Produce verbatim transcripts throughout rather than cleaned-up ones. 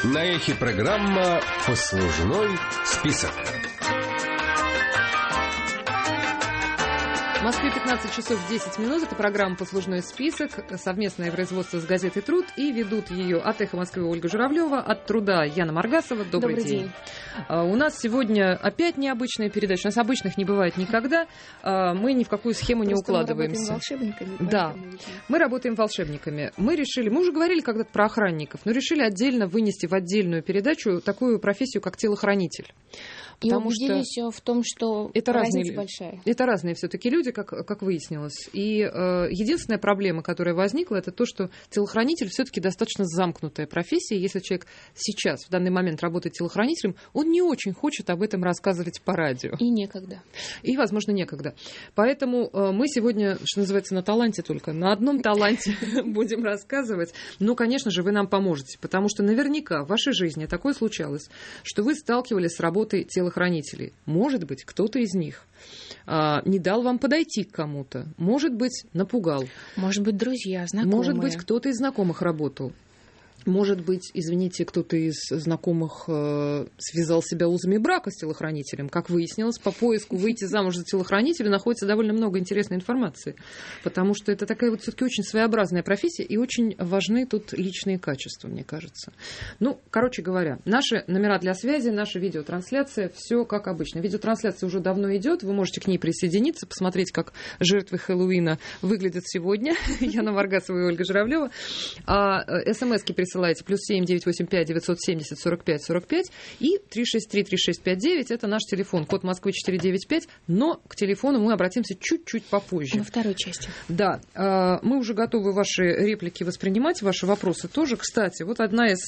На эхе программа «Послужной список». В Москве пятнадцать часов десять минут. Это программа «Послужной список», совместное производство с газетой «Труд». И ведут ее от «Эхо Москвы» Ольга Журавлева, от «Труда» Яна Маргасова. Добрый, Добрый день. день. У нас сегодня опять необычная передача. У нас обычных не бывает никогда. Мы ни в какую схему Просто не укладываемся. Мы работаем волшебниками. Да, мы работаем волшебниками. Мы решили, мы уже говорили когда-то про охранников, но решили отдельно вынести в отдельную передачу такую профессию, как телохранитель. И убедились что в том, что это разница разные, большая. Это разные все-таки люди, как, как выяснилось. И э, единственная проблема, которая возникла, это то, что телохранитель все-таки достаточно замкнутая профессия. Если человек сейчас, в данный момент, работает телохранителем, он не очень хочет об этом рассказывать по радио. И некогда. И, возможно, некогда. Поэтому э, мы сегодня, что называется, на таланте только, на одном таланте будем рассказывать. Но, конечно же, вы нам поможете, потому что наверняка в вашей жизни такое случалось, что вы сталкивались с работой телохранителя. телохранителей. Может быть, кто-то из них а, не дал вам подойти к кому-то. Может быть, напугал. Может быть, друзья, знакомые. Может быть, кто-то из знакомых работал. Может быть, извините, кто-то из знакомых э, связал себя узами брака с телохранителем. Как выяснилось, по поиску выйти замуж за телохранителя находится довольно много интересной информации. Потому что это такая вот все-таки очень своеобразная профессия, и очень важны тут личные качества, мне кажется. Ну, короче говоря, наши номера для связи, наша видеотрансляция, все как обычно. Видеотрансляция уже давно идет, вы можете к ней присоединиться, посмотреть, как жертвы Хэллоуина выглядят сегодня. Яна Маргасова и Ольга Журавлева. А смс-ки присылайте. Плюс семь девятьсот восемьдесят пять девятьсот семьдесят сорок пять сорок пять и три шесть три три шесть пять девять. Это наш телефон, код Москвы четыреста девяносто пять. Но к телефону мы обратимся чуть-чуть попозже. Во второй части. Да, мы уже готовы ваши реплики воспринимать, ваши вопросы тоже. Кстати, вот одна из...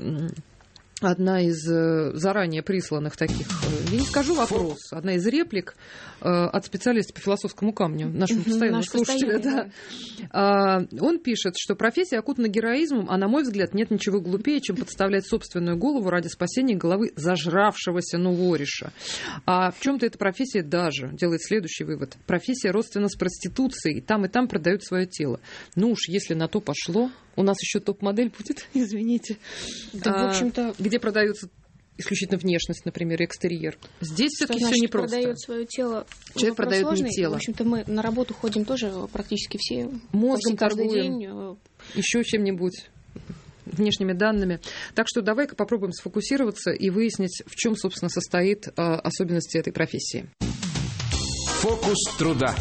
Одна из заранее присланных таких, я не скажу вопрос, одна из реплик от специалиста по философскому камню, нашему постоянному Наш слушателю. Да. Да. Он пишет, что профессия окутана героизмом, а, на мой взгляд, нет ничего глупее, чем подставлять собственную голову ради спасения головы зажравшегося нувориша. А в чем-то эта профессия даже делает следующий вывод. Профессия родственна с проституцией, там и там продают свое тело. Ну уж, если на то пошло, у нас еще топ-модель будет, извините. Да, а, в общем-то... Где продаются исключительно внешность, например, экстерьер. Здесь все-таки все непросто. Продает свое тело. Человек продает сложный. не тело. В общем-то, мы на работу ходим тоже практически все. Мозгом торгуем. Еще чем-нибудь. Внешними данными. Так что давай-ка попробуем сфокусироваться и выяснить, в чем, собственно, состоит а, особенности этой профессии. Фокус труда.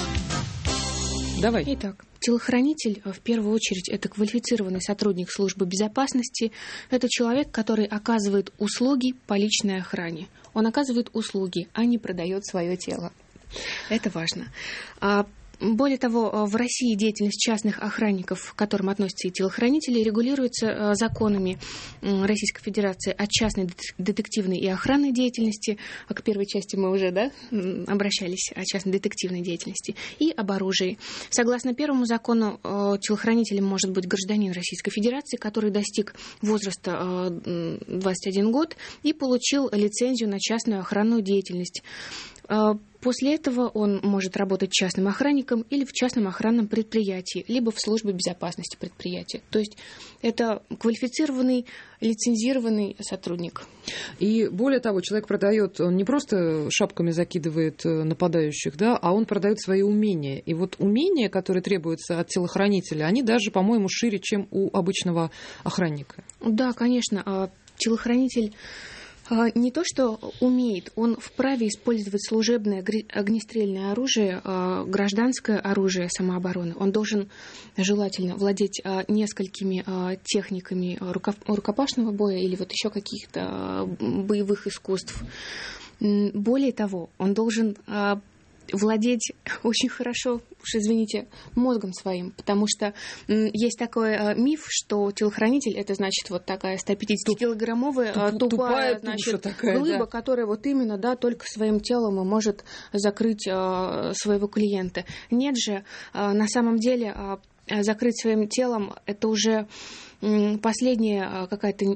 Давай. Итак, телохранитель, в первую очередь, это квалифицированный сотрудник службы безопасности. Это человек, который оказывает услуги по личной охране. Он оказывает услуги, а не продает свое тело. Это важно. Более того, в России деятельность частных охранников, к которым относятся и телохранители, регулируется законами Российской Федерации о частной детективной и охранной деятельности. К первой части мы уже да, обращались о частной детективной деятельности. И об оружии. Согласно первому закону, телохранителем может быть гражданин Российской Федерации, который достиг возраста двадцать один год и получил лицензию на частную охранную деятельность. После этого он может работать частным охранником или в частном охранном предприятии, либо в службе безопасности предприятия. То есть это квалифицированный, лицензированный сотрудник. И более того, человек продает, он не просто шапками закидывает нападающих, да, а он продает свои умения. И вот умения, которые требуются от телохранителя, они даже, по-моему, шире, чем у обычного охранника. Да, конечно. Телохранитель не то, что умеет, он вправе использовать служебное огнестрельное оружие, гражданское оружие самообороны. Он должен желательно владеть несколькими техниками рукопашного боя или вот еще каких-то боевых искусств. Более того, он должен владеть очень хорошо, уж извините, мозгом своим, потому что есть такой э, миф, что телохранитель — это, значит, вот такая сто пятидесятикилограммовая Туп, тупая, тупая значит, такая, глыба, да. которая вот именно, да, только своим телом и может закрыть э, своего клиента. Нет же, э, на самом деле э, закрыть своим телом — это уже последняя какая-то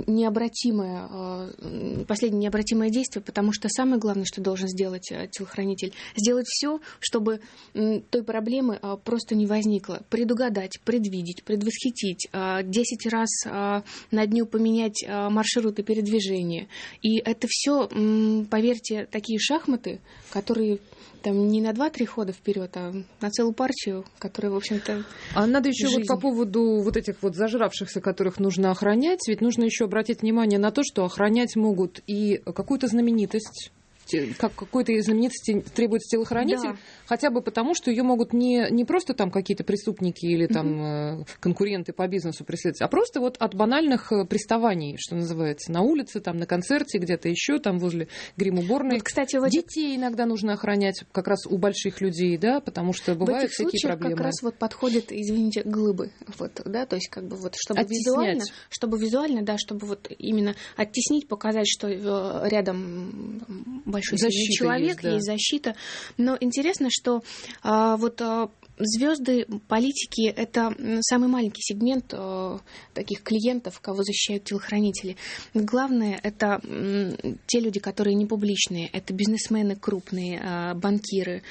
необратимая, последнее необратимое действие, потому что самое главное, что должен сделать телохранитель, сделать все, чтобы той проблемы просто не возникло. Предугадать, предвидеть, предвосхитить, десять раз на дню поменять маршруты передвижения. И это все, поверьте, такие шахматы, которые там не на два-три хода вперед, а на целую партию, которая, в общем-то, А надо еще жизнь. вот по поводу вот этих вот зажравшихся, которых нужно охранять, ведь нужно еще обратить внимание на то, что охранять могут и какую-то знаменитость, как какой-то из знаменитости требуется телохранитель, Да. хотя бы потому, что ее могут не, не просто там какие-то преступники или там mm-hmm. конкуренты по бизнесу преследовать, а просто вот от банальных приставаний, что называется, на улице, там, на концерте, где-то еще, там, возле грим-уборной. Вот, кстати, в этих... Детей иногда нужно охранять как раз у больших людей, да, потому что бывают в этих всякие случаях проблемы. как раз вот подходят, извините, глыбы, вот, да, то есть как бы вот, чтобы Оттеснять. визуально, чтобы визуально, да, чтобы вот именно оттеснить, показать, что э, рядом большой сильный человек, есть, да. есть защита. Но интересно, что а, вот а, звезды, политики — это самый маленький сегмент а, таких клиентов, кого защищают телохранители. Главное — это м, те люди, которые не публичные, это бизнесмены крупные, а, банкиры,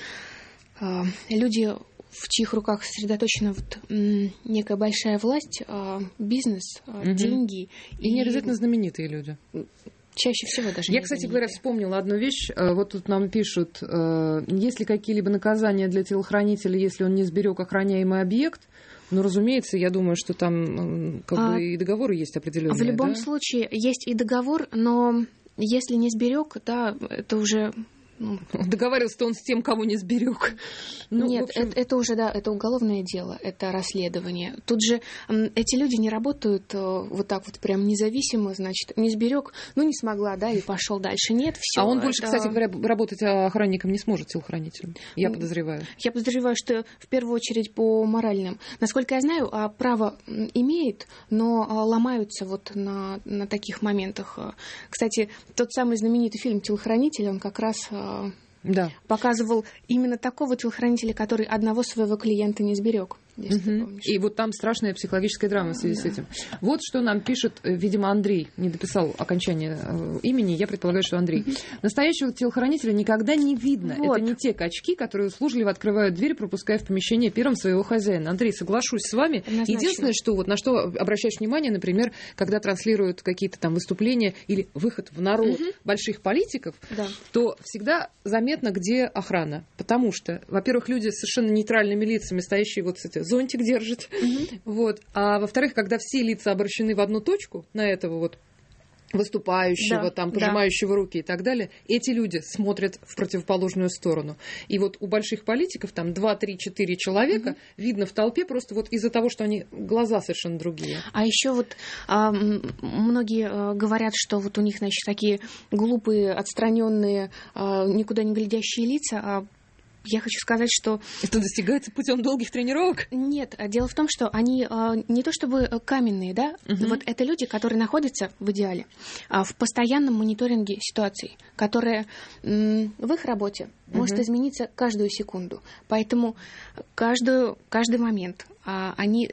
а, люди, в чьих руках сосредоточена вот, м, некая большая власть, а, бизнес, а, угу. деньги. И, и не обязательно знаменитые люди. Чаще всего даже Я, не кстати знаменитые. говоря, вспомнила одну вещь. Вот тут нам пишут, есть ли какие-либо наказания для телохранителя, если он не сберег охраняемый объект? Ну, разумеется, я думаю, что там как а, бы и договоры есть определенные. В любом да? случае есть и договор, но если не сберег, да, это уже... Ну, договаривался-то он с тем, кого не сберег. Ну, нет, общем... это, это уже, да, это уголовное дело, это расследование. Тут же м, эти люди не работают э, вот так вот прям независимо, значит, не сберег, ну не смогла, да, и пошел дальше. Нет, все. А он больше, это... кстати говоря, работать охранником не сможет, телохранителем. Я ну, подозреваю. Я подозреваю, что в первую очередь по моральным. Насколько я знаю, право имеет, но ломаются вот на, на таких моментах. Кстати, тот самый знаменитый фильм «Телохранитель», он как раз... Да. показывал именно такого телохранителя, который одного своего клиента не сберег. Угу. И вот там страшная психологическая драма в связи да. с этим. Вот что нам пишет, видимо, Андрей, не дописал окончание имени, я предполагаю, что Андрей. Угу. Настоящего телохранителя никогда не видно. Вот. Это не те качки, которые услужливо открывают дверь, пропуская в помещение первым своего хозяина. Андрей, соглашусь с вами. Однозначно. Единственное, что вот на что обращаешь внимание, например, когда транслируют какие-то там выступления или выход в народ угу. больших политиков, да. то всегда заметно, где охрана. Потому что, во-первых, люди с совершенно нейтральными лицами, стоящие вот с этим зонтик держит. Mm-hmm. Вот. А во-вторых, когда все лица обращены в одну точку, на этого вот выступающего, да, там, пожимающего да. руки и так далее, эти люди смотрят в противоположную сторону. И вот у больших политиков там два, три, четыре человека mm-hmm. видно в толпе просто вот из-за того, что они глаза совершенно другие. А еще вот а, многие а, говорят, что вот у них, значит, такие глупые, отстраненные, а, никуда не глядящие лица, а я хочу сказать, что... Это достигается путем долгих тренировок? Нет, дело в том, что они а, не то чтобы каменные, да, угу. вот это люди, которые находятся в идеале а, в постоянном мониторинге ситуаций, которая м, в их работе угу. может измениться каждую секунду. Поэтому каждую, каждый момент а, они...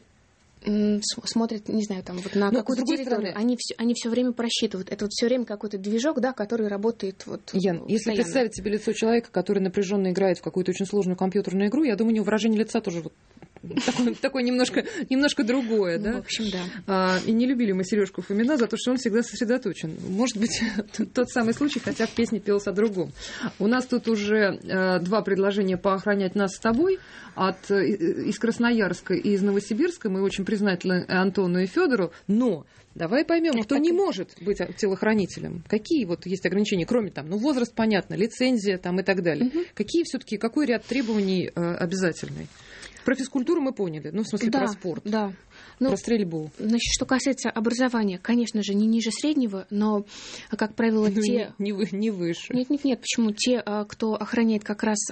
смотрят, не знаю, там вот на какую-то территорию, они все, они все время просчитывают. Это вот все время какой-то движок, да, который работает вот. Ян, постоянно. Если представить себе лицо человека, который напряженно играет в какую-то очень сложную компьютерную игру, я думаю, у него выражение лица тоже вот такое, такое немножко, немножко другое, ну, да? В общем, да. А, и не любили мы Сережку Фомина за то, что он всегда сосредоточен. Может быть, тот самый случай, хотя в песне пелось о другом. У нас тут уже а, два предложения поохранять нас с тобой от, из Красноярска и из Новосибирска. Мы очень признательны Антону и Федору, но давай поймем, кто не может быть телохранителем. Какие вот есть ограничения, кроме там, ну, возраст, понятно, лицензия там и так далее. Угу. Какие все-таки, какой ряд требований э, обязательный? Про физкультуру мы поняли, ну, в смысле, да, про спорт, да. Ну, про стрельбу. Значит, что касается образования, конечно же, не ниже среднего, но, как правило, ну, те... Не, не, не выше. Нет, нет, нет, почему? Те, кто охраняет как раз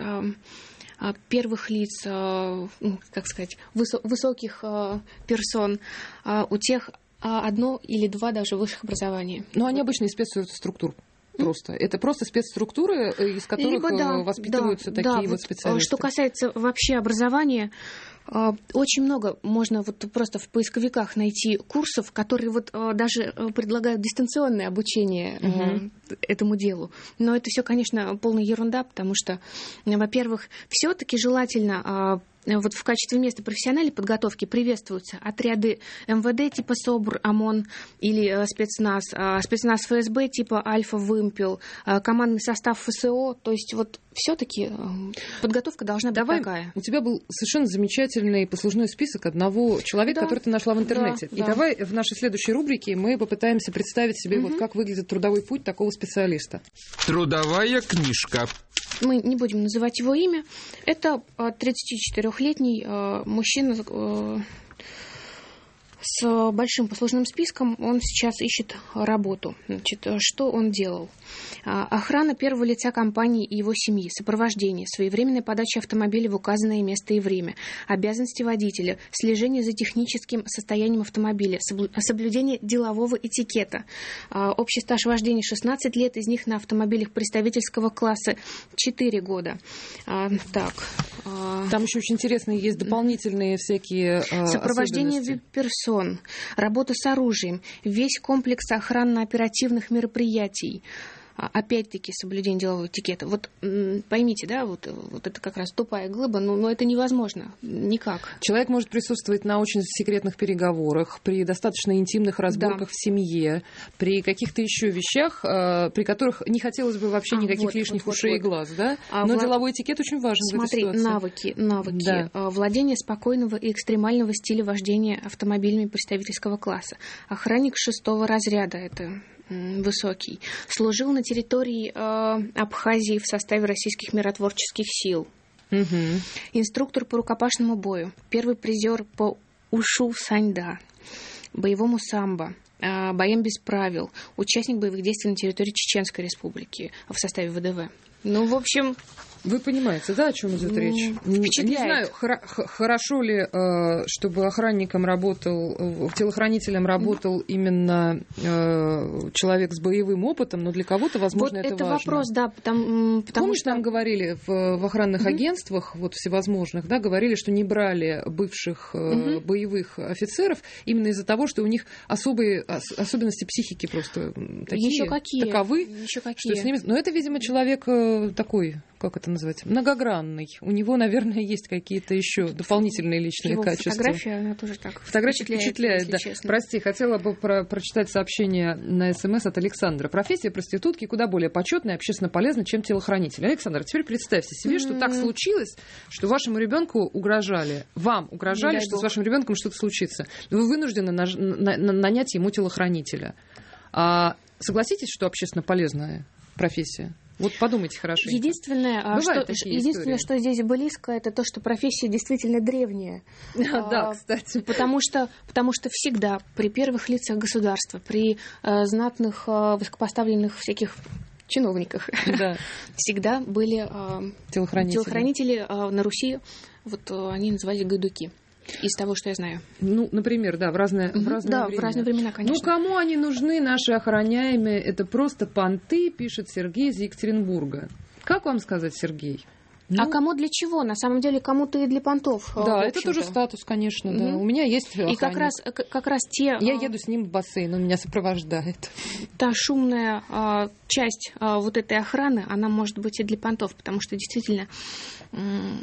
первых лиц, как сказать, высоких персон, у тех одно или два даже высших образования. Ну, они обычно из спецструктур. Просто. Это просто спецструктуры, из которых Либо, да, воспитываются да, такие да, вот специалисты. Что касается вообще образования, Очень много можно вот просто в поисковиках найти курсов, которые вот даже предлагают дистанционное обучение угу. этому делу. Но это все, конечно, полная ерунда, потому что, во-первых, все-таки желательно вот в качестве места профессиональной подготовки приветствуются отряды эм вэ дэ типа СОБР, ОМОН или спецназ, спецназ эф эс бэ типа Альфа, Вымпел, командный состав эф эс о. То есть вот все-таки подготовка должна быть Давай, такая. У тебя был совершенно замечательный послужной список одного человека, да, который ты нашла в интернете. Да, И да. давай в нашей следующей рубрике мы попытаемся представить себе, угу. вот как выглядит трудовой путь такого специалиста. Трудовая книжка. Мы не будем называть его имя. Это тридцатичетырёхлетний мужчина с большим послужным списком. Он сейчас ищет работу. Значит, что он делал? Охрана первого лица компании и его семьи, сопровождение, своевременная подача автомобиля в указанное место и время, обязанности водителя, слежение за техническим состоянием автомобиля, соблюдение делового этикета. Общий стаж вождения шестнадцать лет, из них на автомобилях представительского класса четыре года. Так. Там еще очень интересные есть дополнительные всякие сопровождение вип-персон, работа с оружием, весь комплекс охранно-оперативных мероприятий. Опять-таки, соблюдение делового этикета. Вот поймите, да, вот, вот это как раз тупая глыба, но, но это невозможно никак. Человек может присутствовать на очень секретных переговорах, при достаточно интимных разборках да. в семье, при каких-то еще вещах, при которых не хотелось бы вообще а, никаких вот, лишних вот, ушей вот, и глаз, да? А но вла... деловой этикет очень важен Смотри, в этой ситуации. навыки, навыки. Да. Владение спокойного и экстремального стиля вождения автомобилями представительского класса. Охранник шестого разряда, это... высокий. Служил на территории э, Абхазии в составе российских миротворческих сил. Угу. Инструктор по рукопашному бою. Первый призер по ушу саньда. Боевому самбо. Э, боям без правил. Участник боевых действий на территории Чеченской Республики в составе вэ дэ вэ. Ну, в общем... Вы понимаете, да, о чем идет речь? Впечатляет. Не знаю, хор- хорошо ли, э, чтобы охранником работал, э, телохранителем работал mm-hmm. именно э, человек с боевым опытом, но для кого-то, возможно, вот это, это важно. вопрос, да, потому, потому Помнишь, что... нам говорили в, в охранных mm-hmm. агентствах, вот всевозможных, да, говорили, что не брали бывших э, mm-hmm. боевых офицеров именно из-за того, что у них особые ос- особенности психики просто такие, Еще какие? таковы. Еще какие? Что с ними... Но это, видимо, человек э, такой, как это называть, многогранный. У него, наверное, есть какие-то еще дополнительные личные Его качества. Фотография, она тоже так Фотография впечатляет, впечатляет да. честно. Прости, хотела бы про- прочитать сообщение на СМС от Александра. Профессия проститутки куда более почетная и общественно полезна, чем телохранитель. Александр, теперь представьте себе, mm-hmm. что так случилось, что вашему ребенку угрожали, вам угрожали, что Бог. С вашим ребенком что-то случится. Вы вынуждены наж- на- на- нанять ему телохранителя. А согласитесь, что общественно полезная профессия? Вот подумайте хорошо. Единственное, что, единственное что здесь близко, это то, что профессия действительно древняя. Да, кстати. Потому что, потому что всегда при первых лицах государства, при э, знатных, э, высокопоставленных всяких чиновниках, да. всегда были э, телохранители, телохранители э, на Руси, вот э, они назывались гайдуки. Из того, что я знаю. Ну, например, да, в разные, угу, в разные да, времена. в разные времена, конечно. Ну, кому они нужны, наши охраняемые? Это просто понты, пишет Сергей из Екатеринбурга. Как вам сказать, Сергей? Ну, а кому для чего? На самом деле, кому-то и для понтов. Да, это тоже статус, конечно, угу. да. У меня есть охранник. И как раз, как раз те... Я еду с ним в бассейн, он меня сопровождает. Та шумная а, часть а, вот этой охраны, она может быть и для понтов, потому что действительно... М-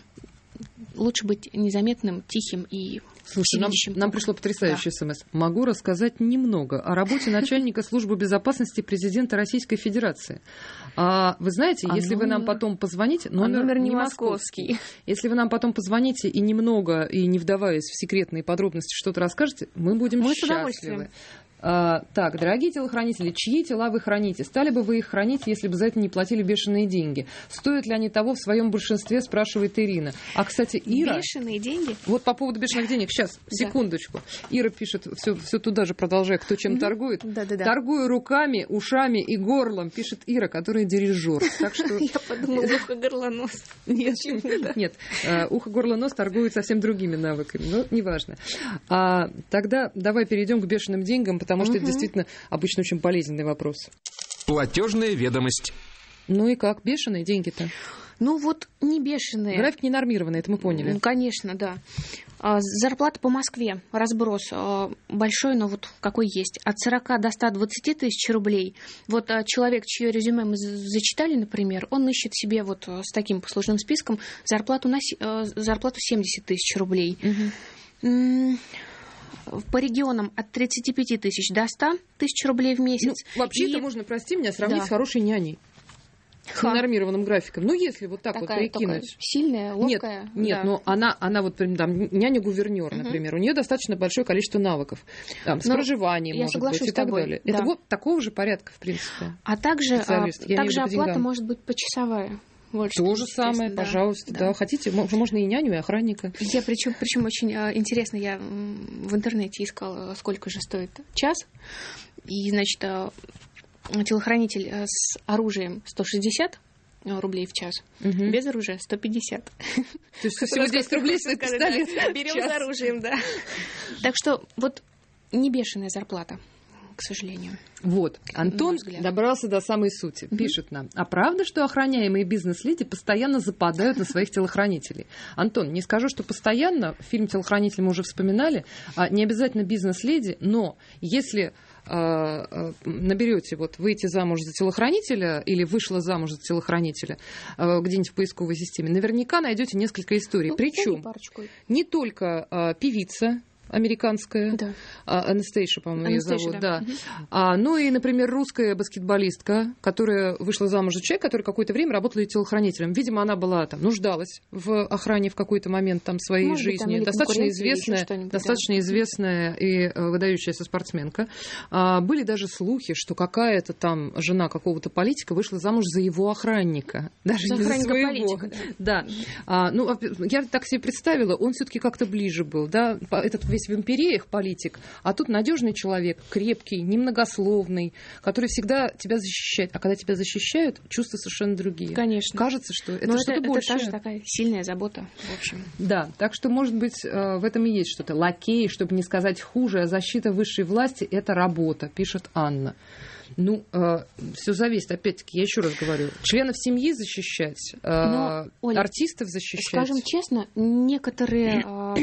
лучше быть незаметным, тихим и... Слушай, нам, нам пришло потрясающее да. смс. Могу рассказать немного о работе начальника службы безопасности президента Российской Федерации. А, вы знаете, а если номер... вы нам потом позвоните... Номер, а номер не московский. московский. Если вы нам потом позвоните и немного, и не вдаваясь в секретные подробности, что-то расскажете, мы будем мы счастливы. А, так, дорогие телохранители, чьи тела вы храните? Стали бы вы их хранить, если бы за это не платили бешеные деньги? Стоят ли они того в своем большинстве, спрашивает Ирина. А, кстати, Ира... Бешеные деньги? Вот по поводу бешеных денег. Сейчас, секундочку. Да. Ира пишет, все, все туда же продолжая, кто чем mm-hmm. торгует. Да-да-да. Торгую руками, ушами и горлом, пишет Ира, которая дирижер. Так что... Я подумала, ухо-горлонос. Нет, нет. Ухо-горлонос торгуют совсем другими навыками, но неважно. Тогда давай перейдем к бешеным деньгам, потому что угу. это действительно обычно очень болезненный вопрос. Платежная ведомость. Ну и как, бешеные деньги-то? Ну вот не бешеные. График ненормированный, это мы поняли. Ну, конечно, да. Зарплата по Москве, разброс большой, но вот какой есть. От сорока до ста двадцати тысяч рублей. Вот человек, чье резюме мы зачитали, например, он ищет себе вот с таким послужным списком зарплату, на, зарплату семьдесят тысяч рублей. Угу. По регионам от тридцати пяти тысяч до ста тысяч рублей в месяц. Ну, вообще И... это можно, прости меня, сравнить да. с хорошей няней. С Ха. нормированным графиком. Ну, если вот так Такая, вот прикинуть. Сильная, ловкая. Нет, нет, да. но она, она вот там няня-гувернер, uh-huh. например, у нее достаточно большое количество навыков. Там, с но проживанием, может быть, и так далее. Да. Это вот такого же порядка, в принципе. А также, а, также оплата деньгам. может быть почасовая. Вот То же самое, да. пожалуйста. Да. Да. Хотите, можно и няню, и охранника. Я причем, причем очень интересно, я в интернете искала, сколько же стоит час. И, значит, телохранитель с оружием сто шестьдесят рублей в час, угу. без оружия сто пятьдесят. То есть всего десять рублей стоит пистолет. Берем с оружием, да. Так что вот не бешеная зарплата, к сожалению. Вот, Антон добрался до самой сути. Mm-hmm. Пишет нам: а правда, что охраняемые бизнес-леди постоянно западают на своих телохранителей? Антон, не скажу, что постоянно. Фильм «Телохранитель» мы уже вспоминали. А не обязательно бизнес-леди, но если э, наберете вот выйти замуж за телохранителя или вышла замуж за телохранителя э, где-нибудь в поисковой системе, наверняка найдете несколько историй. Ну, причем не только э, певица американская, да. Анастейша, по-моему, ее зовут, да. да. Угу. А, ну и, например, русская баскетболистка, которая вышла замуж за человека, который какое-то время работал телохранителем. Видимо, она была там, нуждалась в охране в какой-то момент там своей Может жизни. Быть, там, достаточно известная, достаточно да. известная и выдающаяся спортсменка. А, были даже слухи, что какая-то там жена какого-то политика вышла замуж за его охранника. Даже за не за своего. Политика, да. да. А, ну, я так себе представила, он все-таки как-то ближе был, да, этот весь в империях политик, а тут надежный человек, крепкий, немногословный, который всегда тебя защищает. А когда тебя защищают, чувства совершенно другие. Конечно. Кажется, что это Но что-то это, большее. Это тоже такая сильная забота, в общем. Да, так что, может быть, в этом и есть что-то. Лакей, чтобы не сказать хуже, а защита высшей власти – это работа, пишет Анна. Ну, э, все зависит, опять-таки, я еще раз говорю, членов семьи защищать, э, Но, Оля, артистов защищать. Скажем честно, некоторые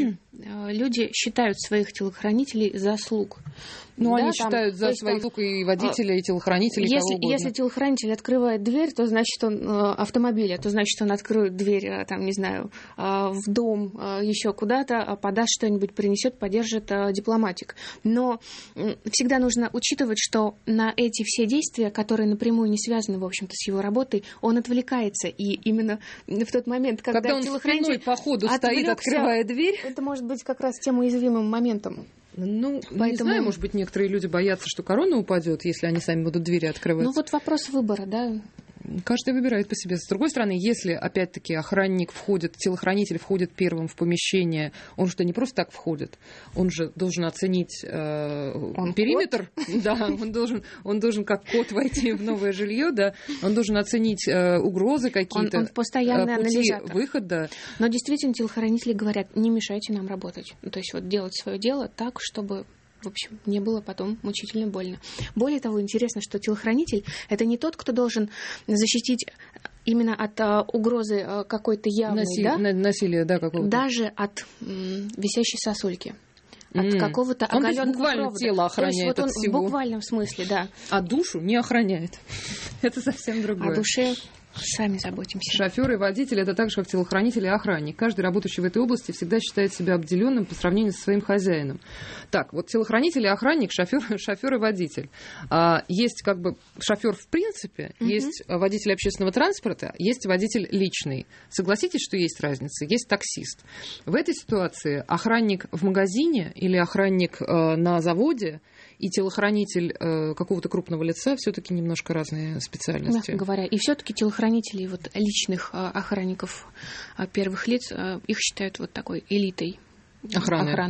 э, люди считают своих телохранителей заслуг. Ну, да, они там, считают за своих там, и водителя, и телохранителей, если, кого угодно. Если телохранитель открывает дверь, то значит он э, автомобиля, то значит он откроет дверь, э, там, не знаю, э, в дом, э, еще куда-то, э, подаст что-нибудь, принесет, поддержит э, дипломатик. Но э, всегда нужно учитывать, что на эти все действия, которые напрямую не связаны, в общем-то, с его работой, он отвлекается. И именно в тот момент, когда, когда он телохранитель по ходу стоит, открывая дверь, это может быть как раз тем уязвимым моментом. Ну, Поэтому... не знаю, может быть, некоторые люди боятся, что корона упадет, если они сами будут двери открывать. Ну, вот вопрос выбора, да. Каждый выбирает по себе. С другой стороны, если, опять-таки, охранник входит, телохранитель входит первым в помещение, он что, не просто так входит, он же должен оценить э, он периметр. Кот? Да, он должен, он должен как кот войти в новое жилье, да, он должен оценить э, угрозы какие-то, он, он постоянный э, пути анализатор. выхода. Но действительно, телохранители говорят, не мешайте нам работать. Ну, то есть вот делать свое дело так, чтобы... В общем, не было потом мучительно больно. Более того, интересно, что телохранитель – это не тот, кто должен защитить именно от а, угрозы а, какой-то явной, Наси... да? Насилия, да, какого-то. Даже от м, висящей сосульки. От Mm. какого-то он оголенного буквально провода. тело охраняет. То есть, вот от он всего. В буквальном смысле, да. А душу не охраняет. Это совсем другое. О душе сами заботимся. Шофер и водитель – это так же, как телохранитель и охранник. Каждый, работающий в этой области, всегда считает себя обделенным по сравнению со своим хозяином. Так, вот телохранитель и охранник, шофер, шофер и водитель. А, есть как бы шофер в принципе, угу. есть водитель общественного транспорта, есть водитель личный. Согласитесь, что есть разница? Есть таксист. В этой ситуации охранник в магазине или охранник э, на заводе и телохранитель э, какого-то крупного лица все-таки немножко разные специальности. Мягко говоря. И все-таки телохранителей, вот, личных э, охранников э, первых лиц, э, их считают вот такой элитой охраны. охраны.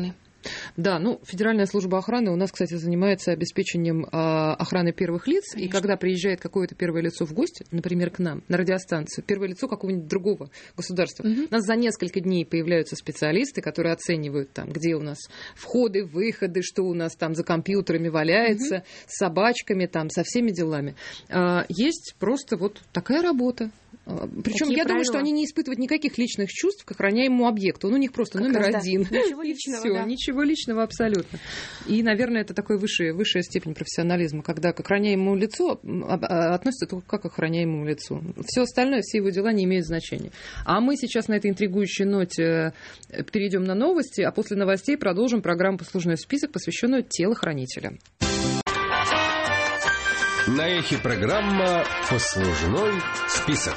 Да, ну, Федеральная служба охраны у нас, кстати, занимается обеспечением э, охраны первых лиц. Конечно. И когда приезжает какое-то первое лицо в гости, например, к нам на радиостанцию, первое лицо какого-нибудь другого государства, угу. у нас за несколько дней появляются специалисты, которые оценивают, там, где у нас входы, выходы, что у нас там за компьютерами валяется, угу. с собачками, там, со всеми делами. Э, есть просто вот такая работа. Причем я правила? думаю, что они не испытывают никаких личных чувств к охраняемому объекту. Он у них просто как номер раз, один. Да. Ничего личного. Всё, да. Ничего личного абсолютно. И, наверное, это такая высшая, высшая степень профессионализма, когда к охраняемому лицу относятся только как к охраняемому лицу. Все остальное, все его дела не имеют значения. А мы сейчас на этой интригующей ноте перейдем на новости, а после новостей продолжим программу «Послужной список», посвященную телохранителям. На эхе программа «Послужной список».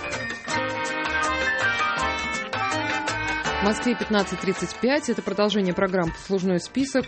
В Москве пятнадцать тридцать пять. Это продолжение программы «Послужной список».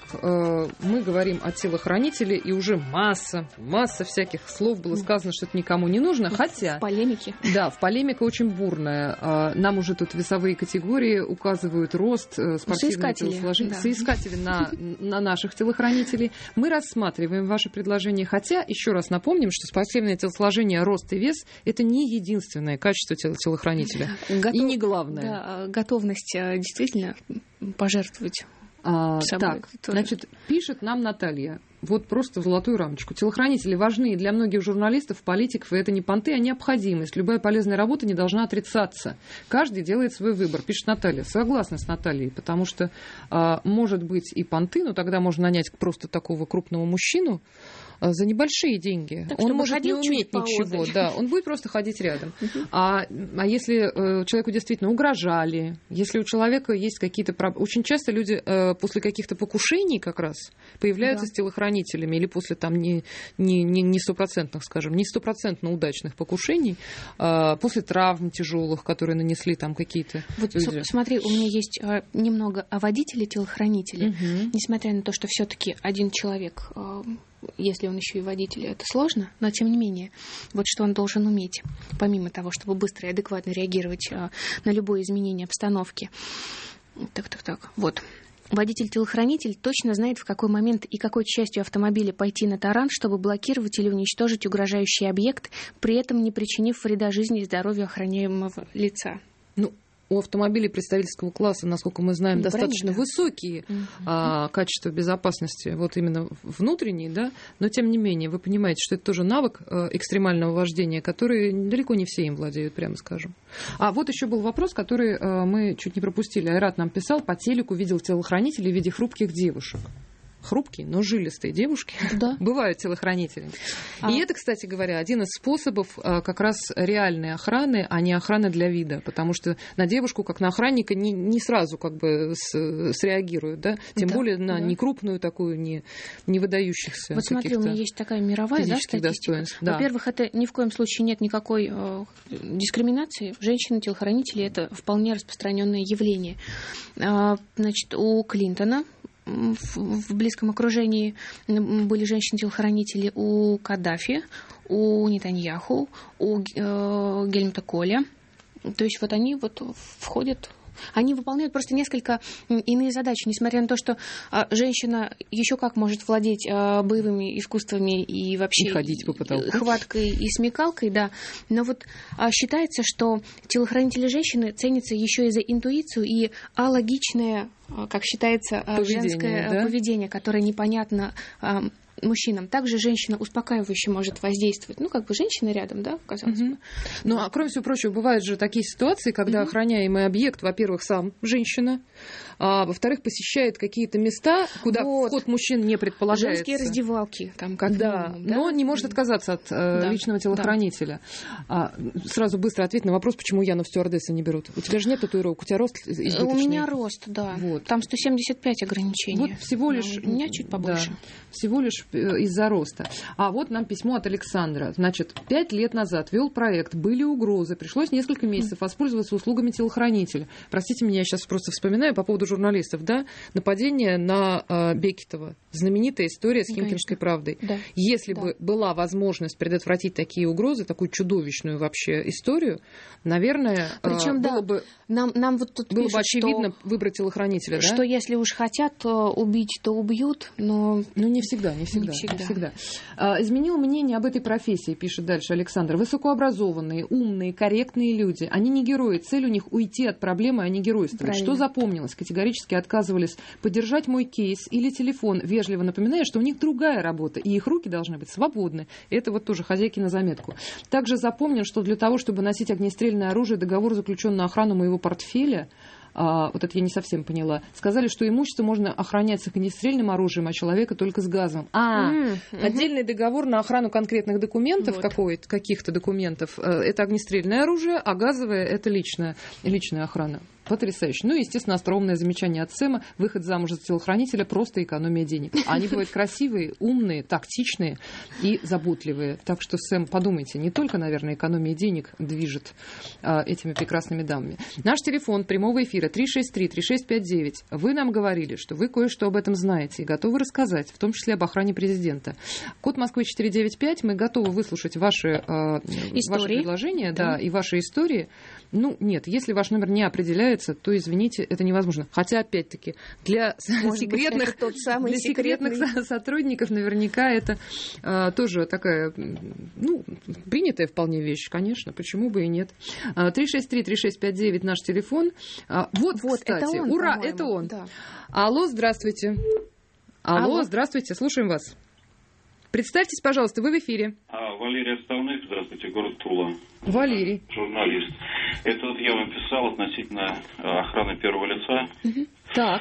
Мы говорим о телохранителе, и уже масса, масса всяких слов было сказано, что это никому не нужно. Хотя... В полемике. Да, в полемика очень бурная. Нам уже тут весовые категории указывают рост спортивного телосложения. Да. Соискатели на, на наших телохранителей. Мы рассматриваем ваши предложения. Хотя, еще раз напомним, что спортивное телосложение, рост и вес – это не единственное качество телохранителя. Готов... И не главное. Да, готовность действительно пожертвовать а, собой. Так, значит, пишет нам Наталья, вот просто в золотую рамочку. Телохранители важны для многих журналистов, политиков, и это не понты, а необходимость. Любая полезная работа не должна отрицаться. Каждый делает свой выбор, пишет Наталья. Согласна с Натальей, потому что а, может быть и понты, но тогда можно нанять просто такого крупного мужчину за небольшие деньги. Так, он может не уметь ничего, да, он будет просто ходить рядом. Uh-huh. А, а если э, человеку действительно угрожали, если у человека есть какие-то проблемы... Очень часто люди э, после каких-то покушений как раз появляются да. с телохранителями, или после там не, не, не, не стопроцентных, скажем, не стопроцентно удачных покушений, э, после травм тяжелых, которые нанесли там какие-то вот люди. Смотри, у меня есть э, немного о водителе-телохранителе, uh-huh. несмотря на то, что все-таки один человек... Э, если он еще и водитель, это сложно, но тем не менее, вот что он должен уметь, помимо того, чтобы быстро и адекватно реагировать а, на любое изменение обстановки. Так, так, так, вот. Водитель-телохранитель точно знает, в какой момент и какой частью автомобиля пойти на таран, чтобы блокировать или уничтожить угрожающий объект, при этом не причинив вреда жизни и здоровью охраняемого лица. Ну, у автомобилей представительского класса, насколько мы знаем, Броня, достаточно да. высокие uh-huh. а, качества безопасности, вот именно внутренние, да, но тем не менее, вы понимаете, что это тоже навык а, экстремального вождения, который далеко не все им владеют, прямо скажем. А вот еще был вопрос, который а, мы чуть не пропустили. Айрат нам писал, по телеку видел телохранителей в виде хрупких девушек. Хрупкие, но жилистые девушки да. бывают телохранителями. А. И это, кстати говоря, один из способов как раз реальной охраны, а не охраны для вида. Потому что на девушку, как на охранника, не, не сразу как бы с, среагируют. Да? Тем да, более на да. некрупную такую, не, не выдающихся вот смотри, у меня есть такая мировая да, статистика. Да. Во-первых, это ни в коем случае нет никакой э, дискриминации. Женщины-телохранители – это вполне распространенное явление. А, значит, у Клинтона в близком окружении были женщины-телохранители, у Каддафи, у Нетаньяху, у э, Гельмута Коля. То есть вот они вот входят... Они выполняют просто несколько иные задачи, несмотря на то, что а, женщина еще как может владеть а, боевыми искусствами и вообще и ходить по потолку. Хваткой и смекалкой, да. Но вот а, считается, что телохранители женщины ценятся еще и за интуицию и алогичное, как считается, поведение, женское да? поведение, которое непонятно а, мужчинам. Также женщина успокаивающе может воздействовать. Ну, как бы женщина рядом, да, казалось бы. Uh-huh. Ну, а кроме всего прочего, бывают же такие ситуации, когда uh-huh. охраняемый объект, во-первых, сам женщина, а во-вторых, посещает какие-то места, куда вот. вход мужчин не предполагается. Женские раздевалки, там, как да, минимум, да, но не может отказаться от э, да. личного телохранителя. Да. А, сразу быстро ответь на вопрос, почему Яну в стюардессы не берут. У тебя же нет татуировок, у тебя рост избыточный. У меня рост, да. Вот. Там сто семьдесят пять ограничений. Вот всего лишь... У меня чуть побольше. Да, всего лишь из-за роста. А вот нам письмо от Александра. Значит, пять лет назад вел проект, были угрозы, пришлось несколько месяцев воспользоваться услугами телохранителя. Простите меня, я сейчас просто вспоминаю по поводу журналистов, да, нападение на э, Бекетова. знаменитая история с Ну, Химкинской конечно. правдой. Да. Если Да. бы была возможность предотвратить такие угрозы, такую чудовищную вообще историю, наверное, Причем, э, да, было бы, Нам, нам вот тут было бы пишут, очевидно что, выбрать телохранителя, да? что если уж хотят э, убить, то убьют, но Ну, не всегда, не всегда. Не всегда. не всегда. А, изменил мнение об этой профессии, пишет дальше Александр. Высокообразованные, умные, корректные люди. Они не герои. Цель у них уйти от проблемы, а не геройствовать. Правильно. Что запомнилось? Категорически отказывались поддержать мой кейс или телефон, вежливо напоминая, что у них другая работа, и их руки должны быть свободны. Это вот тоже хозяйки на заметку. Также запомнил, что для того, чтобы носить огнестрельное оружие, договор заключен на охрану моего портфеля. А, вот это я не совсем поняла. Сказали, что имущество можно охранять с огнестрельным оружием, а человека только с газом. А, М, отдельный договор на охрану конкретных документов, Вот. какой, каких-то документов, э, это огнестрельное оружие, а газовое это личная, личная охрана. Потрясающе. Ну и, естественно, остроумное замечание от Сэма. Выход замуж за телохранителя – просто экономия денег. А они бывают красивые, умные, тактичные и заботливые. Так что, Сэм, подумайте, не только, наверное, экономия денег движет а, этими прекрасными дамами. Наш телефон прямого эфира три шесть три три шесть пять девять. Вы нам говорили, что вы кое-что об этом знаете и готовы рассказать, в том числе об охране президента. Код Москвы четыре девять пять. Мы готовы выслушать ваши, а, ваши предложения, да. Да, и ваши истории. Ну, нет, если ваш номер не определяется, то, извините, это невозможно. Хотя, опять-таки, для Может секретных, быть, это тот самый для секретных секретный. сотрудников наверняка это а, тоже такая, ну, принятая вполне вещь, конечно, почему бы и нет. три шесть три три шесть пять девять наш телефон. А, вот, Вот, кстати, это он, ура, по-моему, это он. да. Алло, здравствуйте. Алло, Алло. здравствуйте, слушаем вас. Представьтесь, пожалуйста, вы в эфире. А, Валерий Отставных, здравствуйте, город Тула. Валерий. Журналист. Это вот я вам писал относительно охраны первого лица. Так.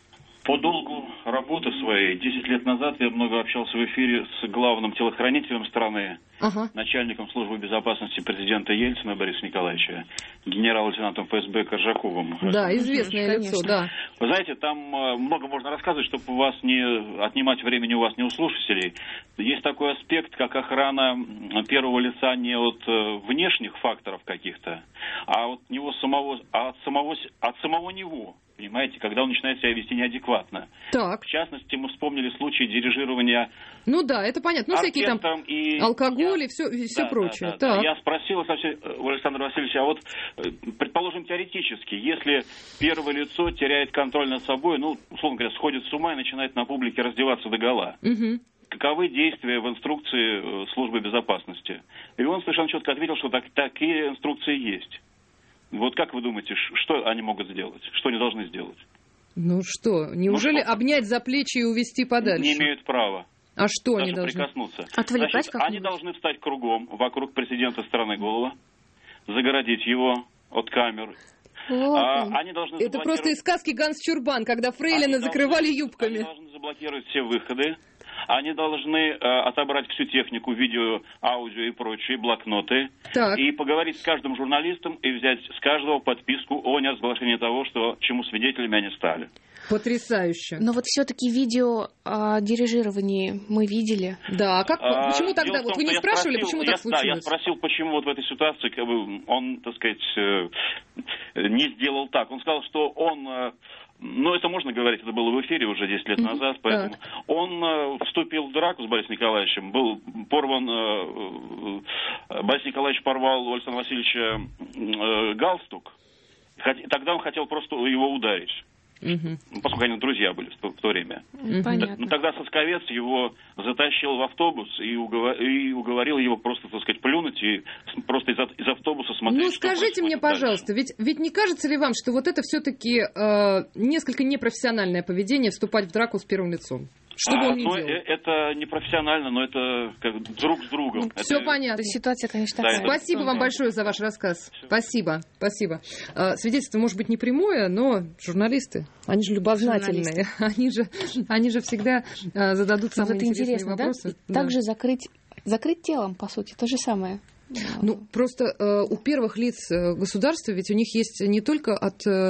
По долгу работы своей, десять лет назад я много общался в эфире с главным телохранителем страны, Ага. начальником службы безопасности президента Ельцина Бориса Николаевича, генерал-лейтенантом эф эс бэ Коржаковым. Да, известное Конечно. лицо, да. Вы знаете, там э, много можно рассказывать, чтобы у вас не отнимать времени у вас не у слушателей. Есть такой аспект, как охрана м, первого лица не от э, внешних факторов каких-то, а от него самого, а от самого, с- от самого него. Понимаете, когда он начинает себя вести неадекватно. Так. В частности, мы вспомнили случай дирижирования Ну да, это понятно. Ну, всякие там оркестром и... алкоголь Я- и все, все Да, прочее. да, да, да. Так. Я спросил у Александра Васильевича, а вот, э, предположим, теоретически, если первое лицо теряет контроль над собой, ну, условно говоря, сходит с ума и начинает на публике раздеваться догола, Мгм. каковы действия в инструкции э, службы безопасности? И он совершенно четко ответил, что так, такие инструкции есть. Вот как вы думаете, ш- что они могут сделать? Что они должны сделать? Ну что, неужели что? обнять за плечи и увести подальше? Не имеют права. А что Даже они должны? прикоснуться. Отвлекать Значит, как-нибудь? они должны встать кругом вокруг президента страны Голова, загородить его от камер. Вот А, он. они должны Это просто из сказки Ганс Чурбан, когда фрейлины Они закрывали должны- юбками. Они должны заблокировать все выходы. Они должны э, отобрать всю технику, видео, аудио и прочие блокноты. Так. И поговорить с каждым журналистом и взять с каждого подписку о неразглашении того, что, чему свидетелями они стали. Потрясающе. Но вот все-таки видео о дирижировании мы видели. Да, а как, А, почему дело тогда, в вот том, вы не что я спрашивали, спросил- почему я- так Да, я случилось? спросил, почему вот в этой ситуации как бы, он, так сказать, э, не сделал так. Он сказал, что он... э, Ну, это можно говорить, это было в эфире уже десять лет назад, поэтому он э, вступил в драку с Борисом Николаевичем, был порван, э, э, Борис Николаевич порвал у Александра Васильевича э, галстук, Хот- тогда он хотел просто его ударить, Мгм. поскольку они друзья были в то, в то время. Понятно. Ну, тогда Сосковец его затащил в автобус и, угова- и уговорил его просто, так сказать, плюнуть и с- просто из, из автобуса смотреть. Ну, что скажите мне, происходит дальше. пожалуйста, ведь, ведь не кажется ли вам, что вот это все-таки э, несколько непрофессиональное поведение вступать в драку с первым лицом? Что бы А, он ни ну, делал? э- это непрофессионально, но это как друг с другом. Все Это- понятно. Ситуация, конечно, Да, такая. это- Спасибо вам большое за ваш рассказ. Спасибо, спасибо. А, Свидетельство может быть не прямое, но журналисты, они же любознательные, они же, они же всегда а, зададут Ну, самые вот интересные интересно, да? вопросы. Также закрыть, закрыть телом, по сути, то же самое. Ну, просто э, у первых лиц государства ведь у них есть не только от э,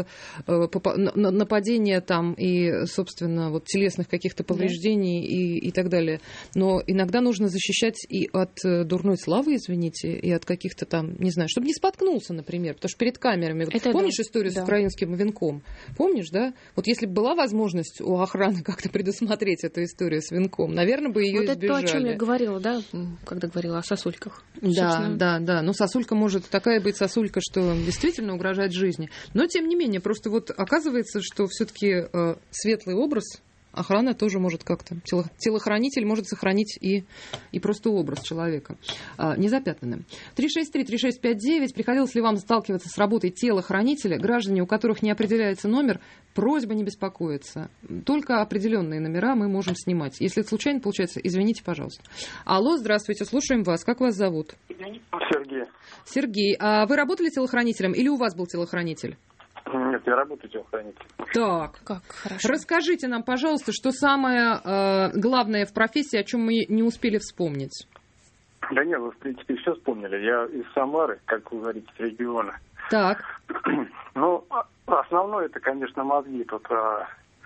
нападения там и, собственно, вот телесных каких-то повреждений да. и, и так далее, но иногда нужно защищать и от дурной славы, извините, и от каких-то там, не знаю, чтобы не споткнулся, например, потому что перед камерами... Вот помнишь да. историю да. с украинским венком? Помнишь, да? Вот если бы была возможность у охраны как-то предусмотреть эту историю с венком, наверное, бы ее вот избежали. Вот это то, о чем я говорила, да, когда говорила о сосульках. Да. Да, да, но сосулька может такая быть сосулька, что действительно угрожает жизни. Но, тем не менее, просто вот оказывается, что все-таки э, светлый образ охрана тоже может как-то... Тело, телохранитель может сохранить и, и просто образ человека э, незапятнанным. три шесть три три шесть пять девять. Приходилось ли вам сталкиваться с работой телохранителя? Граждане, у которых не определяется номер, просьба не беспокоиться. Только определенные номера мы можем снимать. Если это случайно получается, извините, пожалуйста. Алло, здравствуйте, слушаем вас. Как вас зовут? Сергей. Сергей, а вы работали телохранителем или у вас был телохранитель? Нет, я работаю телохранителем. Так, как хорошо. Расскажите нам, пожалуйста, что самое э, главное в профессии, о чем мы не успели вспомнить? Да нет, вы, в принципе, все вспомнили. Я из Самары, как вы говорите, с региона. Так. Ну, основное это, конечно, мозги. Тут а,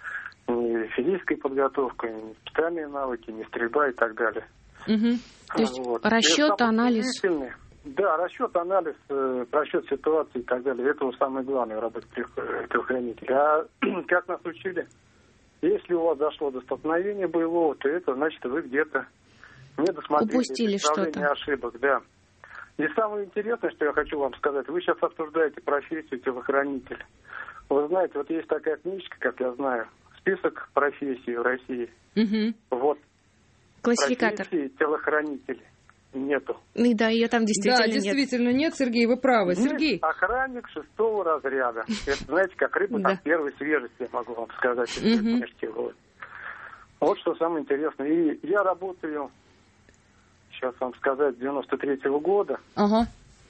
не физическая подготовка, не специальные навыки, не стрельба и так далее. Угу. То есть вот. Расчет, анализ. Да, расчет, анализ, э, просчет ситуации и так далее. Это самое главное в работе телохранителя. А как нас учили, если у вас дошло до столкновения боевого, то это значит, вы где-то не досмотрели упустили что-то. Ошибок, да. И самое интересное, что я хочу вам сказать, вы сейчас обсуждаете профессию телохранителя. Вы знаете, вот есть такая книжка, как я знаю, список профессий в России. Угу. Вот. Классификатор. Профессии телохранителей нету. И да, ее там действительно нет. Да, действительно нет, нет, Сергей, вы правы. Есть Сергей. охранник шестого разряда. Это, знаете, как рыба там первой свежести, я могу вам сказать. Вот что самое интересное. И я работаю, сейчас вам сказать, с девяносто третьего года. Ага.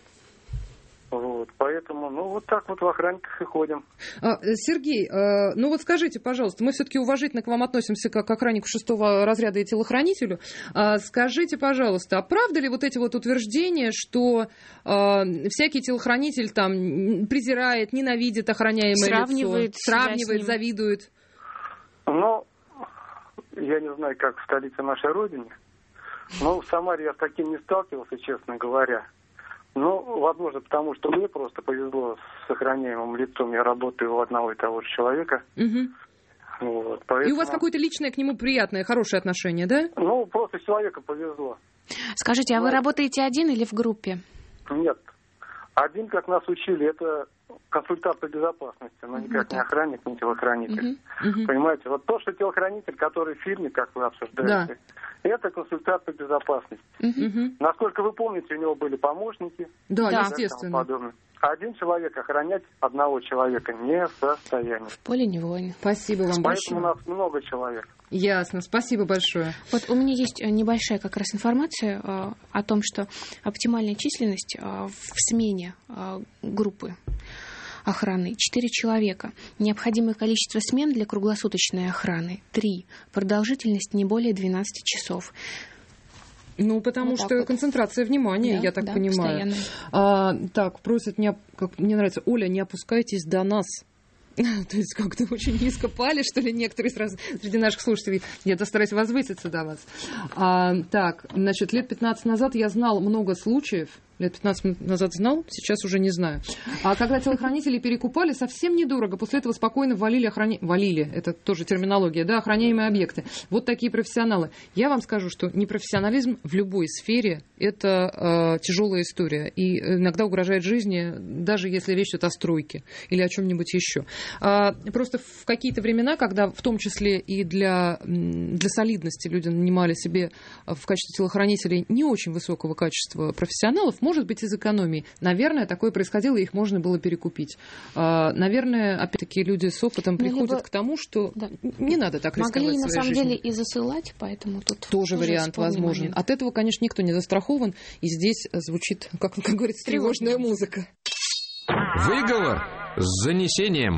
Вот, поэтому, ну, вот так вот в охранниках и ходим. А, Сергей, а, ну вот скажите, пожалуйста, мы все-таки уважительно к вам относимся как к охраннику шестого разряда и телохранителю. А, скажите, пожалуйста, а правда ли вот эти вот утверждения, что а, всякий телохранитель там презирает, ненавидит охраняемое сравнивает лицо, сравнивает, завидует? Ну, я не знаю, как в столице нашей Родины, но в Самаре я с таким не сталкивался, честно говоря. Ну, возможно, потому что мне просто повезло с охраняемым лицом. Я работаю у одного и того же человека. Угу. Вот, поэтому... И у вас какое-то личное к нему приятное, хорошее отношение, да? Ну, просто человека повезло. Скажите, а вы работаете один или в группе? Нет. Один, как нас учили, это консультант по безопасности, но никак вот не охранник, не телохранитель. Угу. Угу. Понимаете, вот то, что телохранитель, который в фильме, как вы обсуждаете, да. это консультант по безопасности. Угу. Насколько вы помните, у него были помощники. Да, да. естественно. Один человек охранять одного человека не в состоянии. В поле не воин. Спасибо вам Поэтому большое. у нас много человек. Ясно, спасибо большое. Вот у меня есть небольшая как раз информация э, о том, что оптимальная численность э, в смене э, группы охраны четыре человека. Необходимое количество смен для круглосуточной охраны три. Продолжительность не более двенадцати часов. Ну, потому вот что вот. Концентрация внимания, да, я так да, понимаю. А, так, просят, не, как мне нравится, Оля, не опускайтесь до нас. То есть как-то очень низко пали, что ли, некоторые сразу среди наших слушателей. Я стараюсь возвыситься до вас. А, так, значит, лет пятнадцать назад я знал много случаев. Лет пятнадцать назад знал, сейчас уже не знаю. А когда телохранители перекупали, совсем недорого. После этого спокойно валили, охраня... валили, это тоже терминология, да, охраняемые объекты. Вот такие профессионалы. Я вам скажу, что непрофессионализм в любой сфере – это э, тяжелая история. И иногда угрожает жизни, даже если речь идет о стройке или о чем-нибудь еще. А, просто в какие-то времена, когда в том числе и для, для солидности люди нанимали себе в качестве телохранителей не очень высокого качества профессионалов, может быть, из экономии. Наверное, такое происходило, и их можно было перекупить. А, наверное, опять-таки, люди с опытом приходят либо... к тому, что да. не надо так рисковать Могли, своей на самом жизнью. деле, и засылать, поэтому тут тоже вариант возможен. Момент. От этого, конечно, никто не застрахован, и здесь звучит, как, как говорится, тревожная музыка. Выговор с занесением.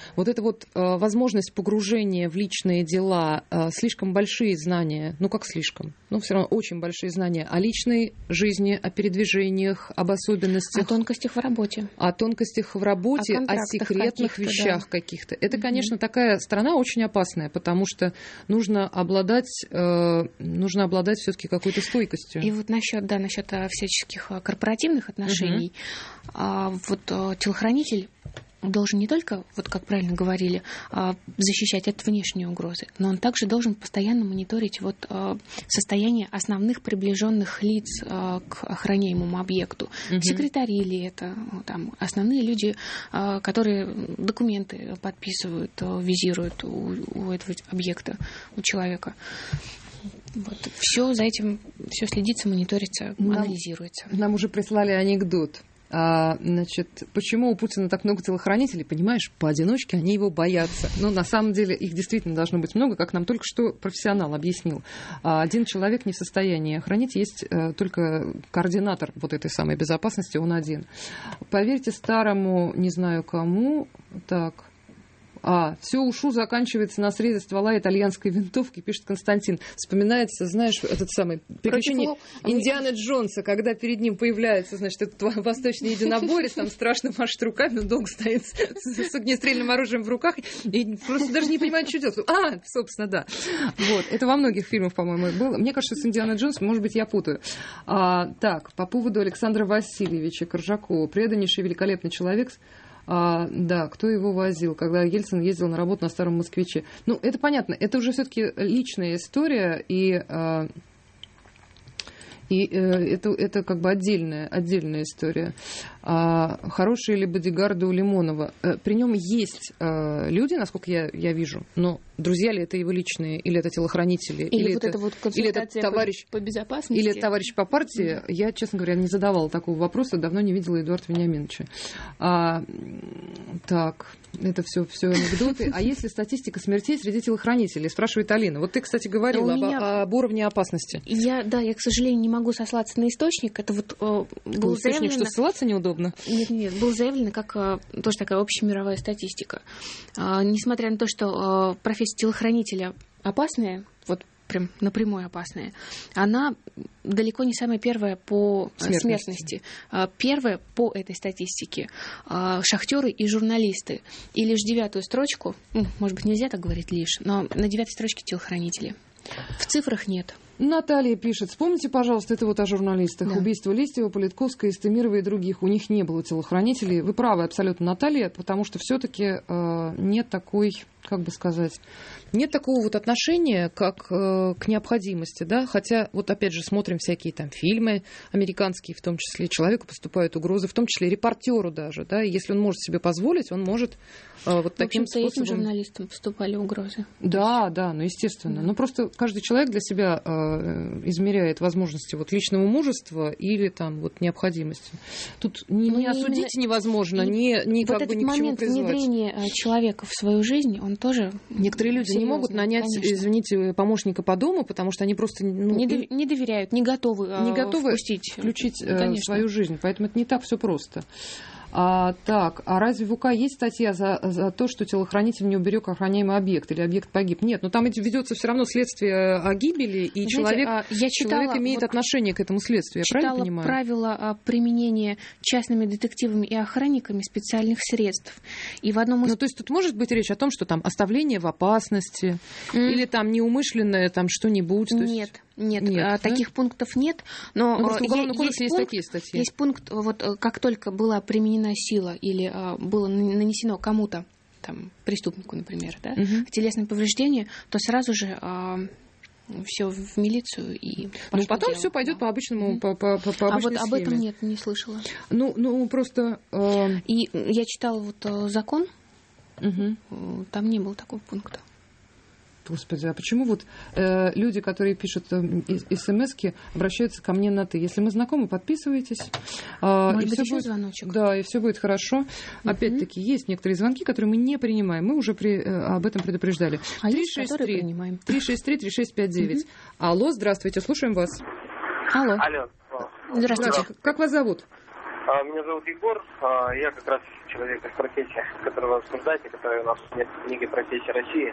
Вот эта вот э, возможность погружения в личные дела, э, слишком большие знания, ну как слишком, ну все равно очень большие знания о личной жизни, о передвижениях, об особенностях. О тонкостях в работе. О тонкостях в работе, о, о секретных каких-то, вещах да. каких-то. Это, mm-hmm. конечно, такая сторона очень опасная, потому что нужно обладать, э, нужно обладать все-таки какой-то стойкостью. И вот насчет, да, насчет всяческих корпоративных отношений, mm-hmm. а, вот телохранитель должен не только, вот как правильно говорили, защищать от внешней угрозы, но он также должен постоянно мониторить вот состояние основных приближенных лиц к охраняемому объекту. Угу. Секретари ли это, там, основные люди, которые документы подписывают, визируют у, у этого объекта, у человека. Вот. Все за этим, все следится, мониторится, нам, анализируется. Нам уже прислали анекдот. А, значит, почему у Путина так много телохранителей? Понимаешь, поодиночке они его боятся. Но на самом деле их действительно должно быть много, как нам только что профессионал объяснил. А один человек не в состоянии охранить, есть а, только координатор вот этой самой безопасности, он один. Поверьте старому, не знаю кому, так... А, все ушу заканчивается на срезе ствола итальянской винтовки, пишет Константин. Вспоминается, знаешь, этот самый приключение Индианы Джонса, когда перед ним появляется, значит, этот восточный единоборец, там страшно машет руками, он долго стоит с, с, с огнестрельным оружием в руках и просто даже не понимает, что делать. А, собственно, да. Вот. Это во многих фильмах, по-моему, было. Мне кажется, с Индианой Джонсом, может быть, я путаю. А, так, по поводу Александра Васильевича Коржакова. Преданнейший, великолепный человек. А, да, кто его возил, когда Ельцин ездил на работу на старом «Москвиче». Ну, это понятно, это уже все-таки личная история, и, а, и а, это, это как бы отдельная, отдельная история. А, хорошие ли бодигарды у Лимонова? А, при нем есть а, люди, насколько я, я вижу, но друзья ли это его личные, или это телохранители, или, или, вот это, это вот или это товарищ по, по безопасности, или товарищ по партии, mm-hmm. я, честно говоря, не задавала такого вопроса, давно не видела Эдуарда Вениаминовича. А, так, это все, все анекдоты. А есть ли статистика смертей среди телохранителей? Спрашивает Алина. Вот ты, кстати, говорила об, меня... об уровне опасности. Я, да, я, к сожалению, не могу сослаться на источник. Это вот э, было источник, заявлено... что ссылаться неудобно? Нет, нет, было заявлено как э, тоже такая общемировая статистика. Э, несмотря на то, что э, профессия телохранителя опасная, вот прям напрямую опасная, она далеко не самая первая по смертности. смертности. Первая по этой статистике шахтеры и журналисты. И лишь девятую строчку, может быть, нельзя так говорить лишь, но на девятой строчке телохранители. В цифрах нет. Наталья пишет, вспомните, пожалуйста, это вот о журналистах. Да. Убийство Листьева, Политковская, Истемирова и других. У них не было телохранителей. Вы правы абсолютно, Наталья, потому что все-таки э, нет такой, как бы сказать, нет такого вот отношения, как э, к необходимости, да, хотя вот опять же смотрим всякие там фильмы американские, в том числе человеку поступают угрозы, в том числе репортеру даже, да, и если он может себе позволить, он может э, вот таким способом... В общем-то, этим журналистам поступали угрозы. Да, да, ну естественно, да. Ну просто каждый человек для себя э, измеряет возможности вот личного мужества или там вот необходимости. Тут ни, ни осудить именно... невозможно, ни, ни вот как бы ни к чему призвать. Вот этот момент внедрения человека в свою жизнь, он тоже... Некоторые люди серьезно, не могут нанять, конечно. Извините, помощника по дому, потому что они просто ну, не, дов- не доверяют, не готовы, не готовы впустить, включить конечно. В свою жизнь. Поэтому это не так все просто. А, так, а разве в УК есть статья за, за то, что телохранитель не уберег охраняемый объект или объект погиб? Нет, но там ведется все равно следствие о гибели, и знаете, человек, я читала, человек имеет вот отношение к этому следствию. Я правильно понимаю? Правила применения частными детективами и охранниками специальных средств. И в одном из... Ну, то есть тут может быть речь о том, что там оставление в опасности mm. или там неумышленное там что-нибудь? Нет. Есть... Нет, нет а, таких да? пунктов нет, но ну, в Уголовном кодексе есть, есть такие статьи. Есть пункт, вот как только была применена сила или а, было нанесено кому-то, там, преступнику, например, да, угу. телесное повреждение, то сразу же а, все в милицию и ну, потом все пойдет да. по обычному, mm-hmm. по, по, по, по обычной А вот схеме. об этом нет, не слышала. Ну, ну просто... Э... И я читала вот закон, угу. там не было такого пункта. Господи, а почему вот э, люди, которые пишут э, смс-ки, обращаются ко мне на «ты»? Если мы знакомы, подписывайтесь. Э, Может и быть, все еще будет, звоночек. Да, и все будет хорошо. Uh-huh. Опять-таки, есть некоторые звонки, которые мы не принимаем. Мы уже при, э, об этом предупреждали. А есть, которые принимаем. три шесть три три шесть пять девять. Uh-huh. Алло, здравствуйте, слушаем вас. Алло. Алло. Здравствуйте. Как вас зовут? Меня зовут Егор. Я как раз человек из профессии, которого вы обсуждаете, который у нас нет в книге «Профессия России».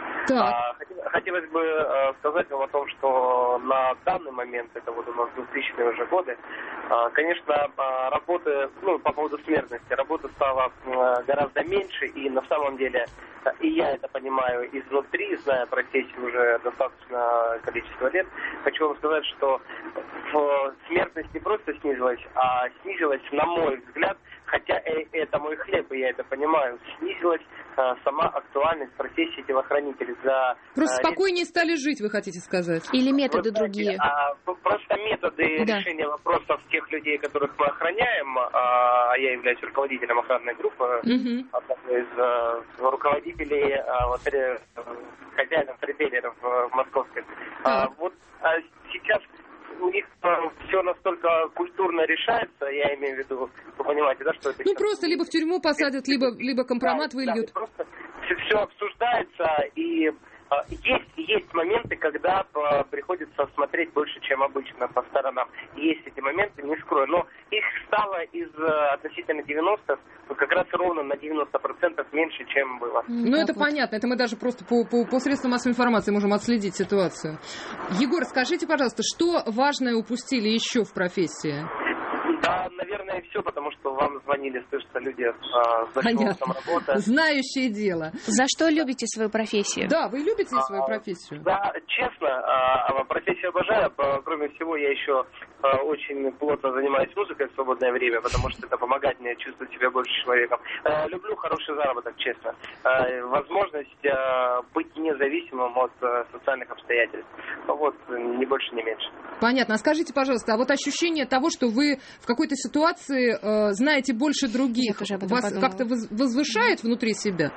Так. Хотелось бы сказать вам о том, что на данный момент, это вот у нас двухтысячные уже годы, конечно, работы, ну, по поводу смертности, работы стало гораздо меньше, и на самом деле, и я это понимаю изнутри, зная профессию уже достаточно количество лет, хочу вам сказать, что смертность не просто снизилась, а снизилась, на мой взгляд, хотя это мой хлеб, и я это понимаю, снизилась сама актуальность профессии телохранителей. За, просто спокойнее стали жить, вы хотите сказать? Или методы просто, другие? А, просто методы да. решения вопросов тех людей, которых мы охраняем, а я являюсь руководителем охранной группы, угу. одного из а, руководителей, а, вот, хозяинов ритейлеров в Московской. А, вот а сейчас у них все настолько культурно решается, я имею в виду, вы понимаете, да, что это... Ну, просто либо в тюрьму посадят, либо, либо компромат да, выльют. Да, просто все обсуждается, и а, есть, есть моменты, когда а, приходится смотреть больше, чем обычно по сторонам. Есть эти моменты, не скрою, но их стало из а, относительно девяностых как раз ровно на девяносто процентов меньше, чем было. Ну, это вот. Понятно. Это мы даже просто по, по, по средствам массовой информации можем отследить ситуацию. Егор, скажите, пожалуйста, что важное упустили еще в профессии? Да, наверное, все, потому что вам звонили, слышатся люди а, за там работа. Знающие дело. За что любите свою профессию? Да, вы любите а, свою профессию? Да, честно, а, профессию обожаю. Кроме всего, я еще а, очень плотно занимаюсь музыкой в свободное время, потому что это помогает мне чувствовать себя больше человеком. А, люблю хороший заработок, честно. А, возможность а, быть независимым от а, социальных обстоятельств. Вот, ни больше, ни меньше. Понятно. А скажите, пожалуйста, а вот ощущение того, что вы в какой-то ситуации э, знаете больше других, вас как-то возвышает внутри себя?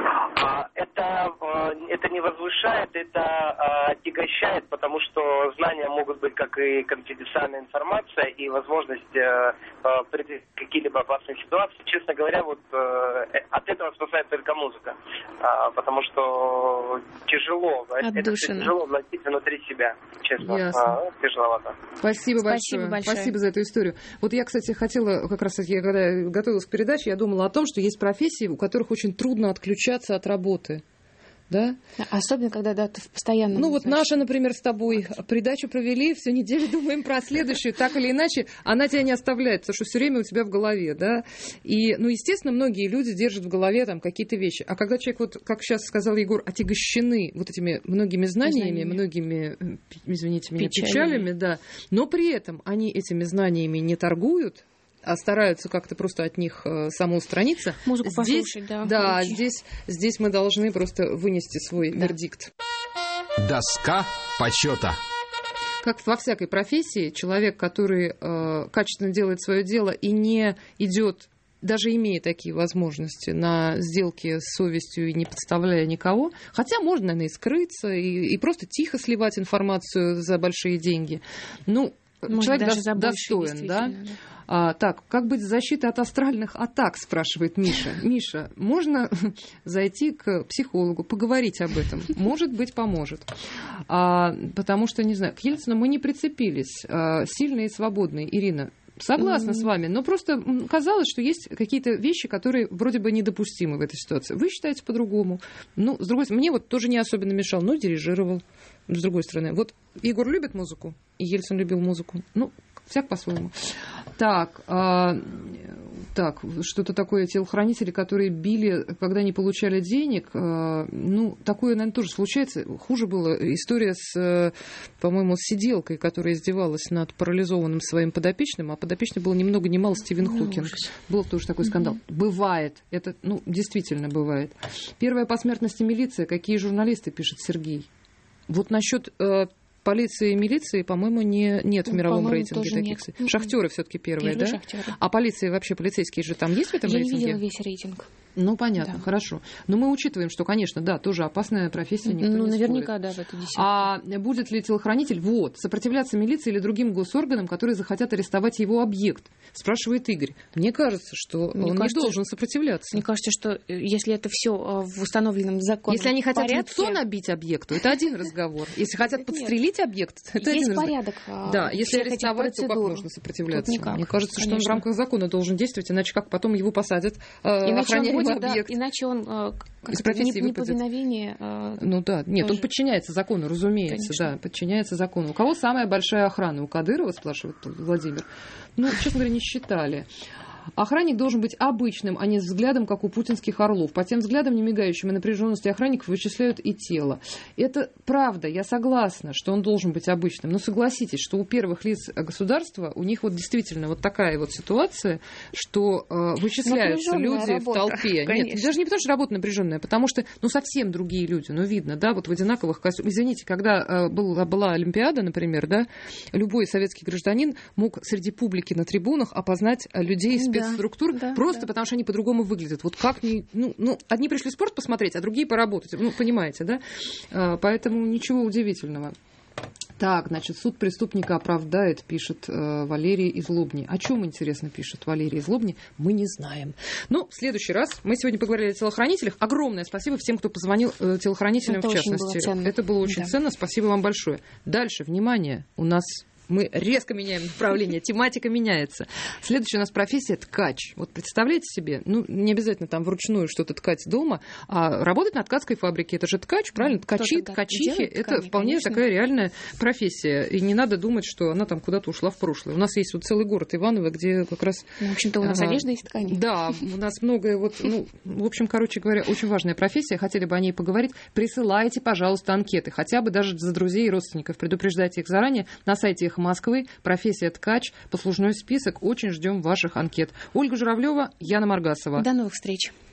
Это, это не возвышает, это отягощает, потому что знания могут быть как и конфиденциальная информация, и возможность предотвратить какие-либо опасные ситуации. Честно говоря, вот от этого спасает только музыка, потому что тяжело, это тяжело вносить внутри себя, честно, Ясно. Тяжеловато. Спасибо, Спасибо большое. большое. Спасибо за эту историю. Вот я, кстати, хотела, как раз я, когда я готовилась к передаче, я думала о том, что есть профессии, у которых очень трудно отключаться от работы. Да? Особенно, когда да, ты в постоянном... Ну, вот значит... наша, например, с тобой передачу провели, всю неделю думаем про следующую, так или иначе, она тебя не оставляет, потому что все время у тебя в голове, да, и, ну, естественно, многие люди держат в голове там какие-то вещи, а когда человек, вот, как сейчас сказал Егор, отягощены вот этими многими знаниями, знаниями. многими, извините меня, печалями. печалями, да, но при этом они этими знаниями не торгуют, а стараются как-то просто от них э, самоустраниться. Музыку здесь, послушать, да. Да, здесь, здесь мы должны просто вынести свой да. вердикт. Доска почета. Как во всякой профессии, человек, который э, качественно делает свое дело и не идет, даже имея такие возможности, на сделки с совестью и не подставляя никого, хотя можно, наверное, и скрыться, и, и просто тихо сливать информацию за большие деньги. Ну, может, человек до, достоин, да? да. А, так, как быть защитой от астральных атак, спрашивает Миша. Миша, можно зайти к психологу, поговорить об этом? Может быть, поможет. А, потому что, не знаю, к Ельцину мы не прицепились. А, сильные и свободные. Ирина, согласна mm-hmm. с вами, но просто казалось, что есть какие-то вещи, которые вроде бы недопустимы в этой ситуации. Вы считаете по-другому. Ну, с другой стороны, мне вот тоже не особенно мешал, но дирижировал. С другой стороны, вот Егор любит музыку, и Ельцин любил музыку. Ну, всяк по-своему. Так, а, так, что-то такое, телохранители, которые били, когда не получали денег, а, ну, такое, наверное, тоже случается. Хуже была история с, по-моему, с сиделкой, которая издевалась над парализованным своим подопечным, а подопечный был ни много ни мало Стивен ну, Хокинг. Был тоже такой скандал. Mm-hmm. Бывает, это, ну, действительно бывает. Первая по смертности милиция, какие журналисты, пишет Сергей. Вот насчет э, полиции и милиции, по-моему, не, нет в мировом по-моему, рейтинге таких. Нет. Шахтеры все-таки первые, первые да? Шахтеры. А полиция вообще, полицейские же там есть в этом Я рейтинге? Я не видела весь рейтинг. Ну, понятно, Да. хорошо. Но мы учитываем, что, конечно, да, тоже опасная профессия, никто Ну, не наверняка, спорит. да, в этой десятке. А будет ли телохранитель, вот, сопротивляться милиции или другим госорганам, которые захотят арестовать его объект? Спрашивает Игорь. Мне кажется, что Мне он кажется, не должен сопротивляться. Мне кажется, что э, если это все в установленном законе Если они хотят порядке, лицо набить объекту, это один разговор. Если хотят Нет. подстрелить объект, это есть один разговор. порядок. а, Да, если всех этих арестовать, то как процедур. можно сопротивляться? Тут никак, Мне кажется, что он в конечно. рамках закона должен действовать, иначе как потом его посадят, э, Иначе он, охраняемый будет, да, объект. иначе он э, Из как профессии не, выпадет. неповиновение. э, Ну да, нет, тоже. он подчиняется закону, разумеется, Конечно. да, подчиняется закону. У кого самая большая охрана? У Кадырова, спрашивает Владимир. Ну, честно говоря, не считали. Охранник должен быть обычным, а не с взглядом, как у путинских орлов. По тем взглядам, не мигающим и напряженности охранников, вычисляют и тело. Это правда, я согласна, что он должен быть обычным. Но согласитесь, что у первых лиц государства, у них вот действительно вот такая вот ситуация, что э, вычисляются Напряженная люди работа, в толпе. конечно. Нет, даже не потому, что работа напряженная, потому что, ну, совсем другие люди, ну, видно, да, вот в одинаковых костюмах. Извините, когда э, была, была Олимпиада, например, да, любой советский гражданин мог среди публики на трибунах опознать людей из Да, спецструктур, да, просто да. потому что они по-другому выглядят. Вот как ни, ну, ну, одни пришли спорт посмотреть, а другие поработать. Ну, понимаете, да? А, поэтому ничего удивительного. Так, значит, суд преступника оправдает, пишет э, Валерий из Лобни. О чем, интересно, пишет Валерий из Лобни, мы не знаем. Ну, в следующий раз мы сегодня поговорили о телохранителях. Огромное спасибо всем, кто позвонил э, телохранителям, Это в очень частности. было ценно. Это было очень Да. ценно. Спасибо вам большое. Дальше, внимание, у нас... Мы резко меняем направление, тематика меняется. Следующая у нас профессия — ткач. Вот представляете себе, ну, не обязательно там вручную что-то ткать дома, а работать на ткацкой фабрике. Это же ткач, правильно? Ткачи, Кто-то ткачихи — делает это ткани, вполне конечно. такая реальная профессия. И не надо думать, что она там куда-то ушла в прошлое. У нас есть вот целый город Иваново, где как раз... Ну, в общем-то, у нас Ага. одежда из ткани. Да, у нас многое вот, ну, в общем, короче говоря, очень важная профессия. Хотели бы о ней поговорить. Присылайте, пожалуйста, анкеты. Хотя бы даже за друзей и родственников. Предупреждайте их заранее на сайте «Эхо Москвы». Профессия ткач, послужной список. Очень ждем ваших анкет. Ольга Журавлева, Яна Маргасова. До новых встреч.